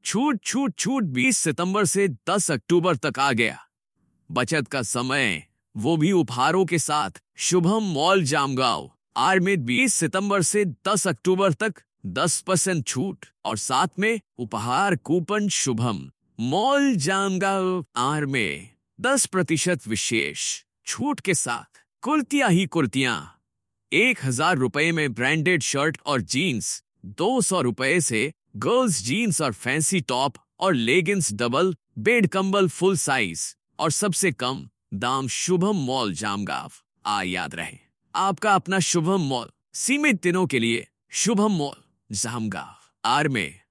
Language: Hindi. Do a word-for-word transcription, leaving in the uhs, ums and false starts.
छूट छूट छूट बीस सितंबर से दस अक्टूबर तक आ गया। बचत का समय, वो भी उपहारों के साथ। शुभम मॉल जामगांव आर में बीस सितंबर से दस अक्टूबर तक दस परसेंट छूट और साथ में उपहार coupon. Shubham mall Jamgaon R में दस प्रतिशत विशेष छूट के साथ कुर्तियां ही कुर्तियां। एक हजार रुपए में ब्रांडेड शर्ट और जीन्स, दो सौ रुपए से गर्ल्स जीन्स और फैंसी टॉप और लेगिंग्स डबल बेड कंबल फुल साइज और सबसे कम दाम। शुभम मॉल जामगांव। आ याद रहे, आपका अपना शुभम मॉल। सीमित दिनों के लिए शुभम मॉल जामगांव आर में